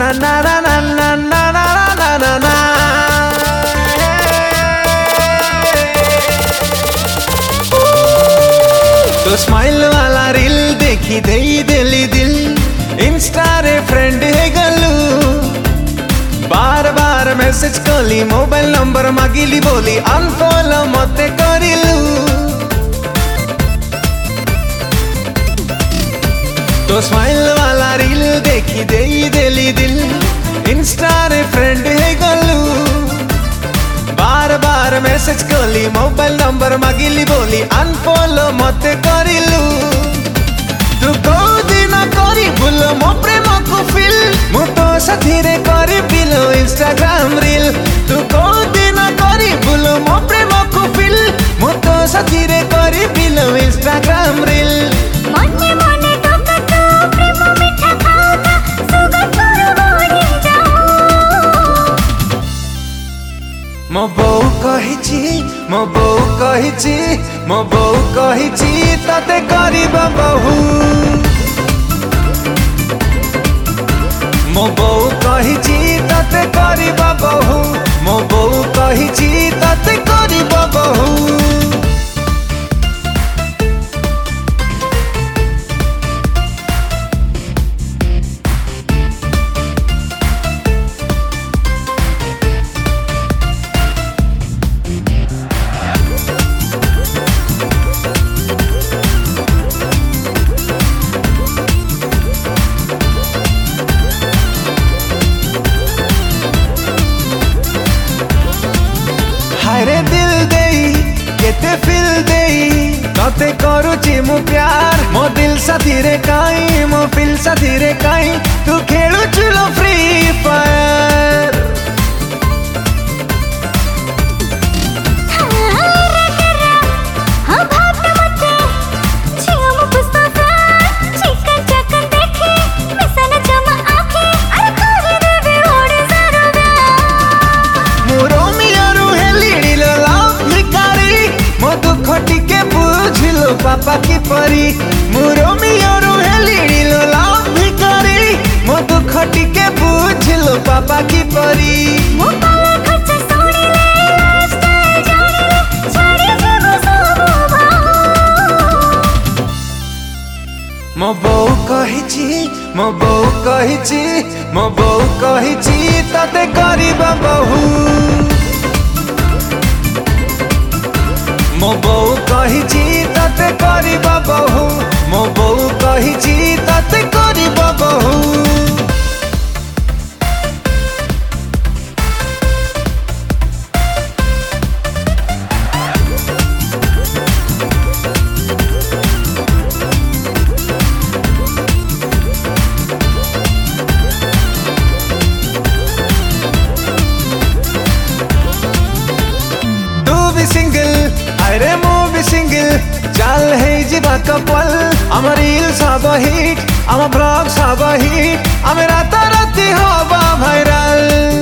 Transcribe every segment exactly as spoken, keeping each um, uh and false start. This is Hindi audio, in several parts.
ना ना ना ना ना ना ना ना ना। तो स्माइल वाला रील देखी दे दिली दिल, इंस्टा रे फ्रेंड है गलू। बार बार मैसेज कली, मोबाइल नंबर मागिली, बोली अनफॉलो मते करिलु। तो स्माइल वाला रील देखी दे दिली दिल, इंस्टा रे फ्रेंड है गलू। बार बार मैसेज कली, मोबाइल नंबर मागिली, बोली अनफॉलो मते करिलु। तू कोई दिन करी भूल मो प्रेम को फील, मु तो साथी रे करी पिलो इंस्टाग्राम रील। तू कोई दिन करी भूल मो प्रेम को फील, मु तो साथी रे करी पिलो इंस्टाग्राम रील। मने मने टोका तो प्रेम मिठा खाओता, सुगा तोर बनी जाओ। मो बौ कहिची, मो बौ कहिची, मो बौ कहिची तते करिबा बहु। मो बौ कहिची तते करिबा बहु, मो बौ कहिची तते करिबा बहु। हायरे दिल देई केते फिल देई, तते करूची मु प्यार। मो दिल साथी रे काई, मो फिल साथी रे काई, तू खेलु चुलो फ्री फायर। पापा की परी मुरो मियोरू है लीड़ी लो लाभ भिकारी, मो दुख टिके पूछ लो पापा की परी। मो पाला खर्च सोनी ले, लाइफस्टाइल जानी ले, छाड़ी जीवो सबो भाव। मो बौ कहिची, मो बौ कहिची, मो बौ कहिची तते करिबा बहु। मो बौ कहिची तते करिबा बहु, मो बौ कहिची तते करिबा बहु। तू भी सिंगल अरे मो भी सिंगल, चल है जीवा कपल। आम रील सब हिट, आम ब्लॉग सब हिट, आम रात राति हवा भाइराल।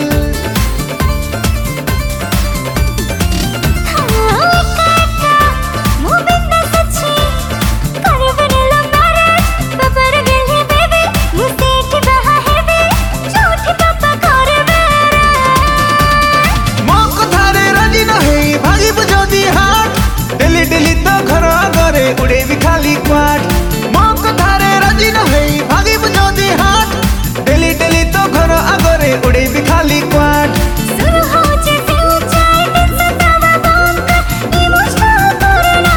दिल्ली तो घर आगरे उड़े भी खाली क्वाट, माँ को थारे राजी न है भागी बुझो दी हाट। दिल्ली दिल्ली तो घर आगरे उड़े भी खाली क्वाट। सुर हो जे दिल चाहे दिन से तवा बंक, इमोशनल करना।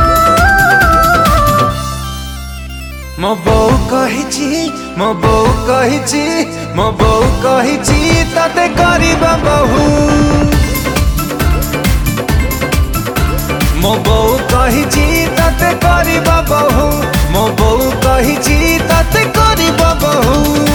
मो बौ कहिची, मो बौ कहिची, मो बौ कहिची तते करिबा बहु। मो बौ कहिची तते करिबा बहु, मो बौ कहिची तते करिबा बहु।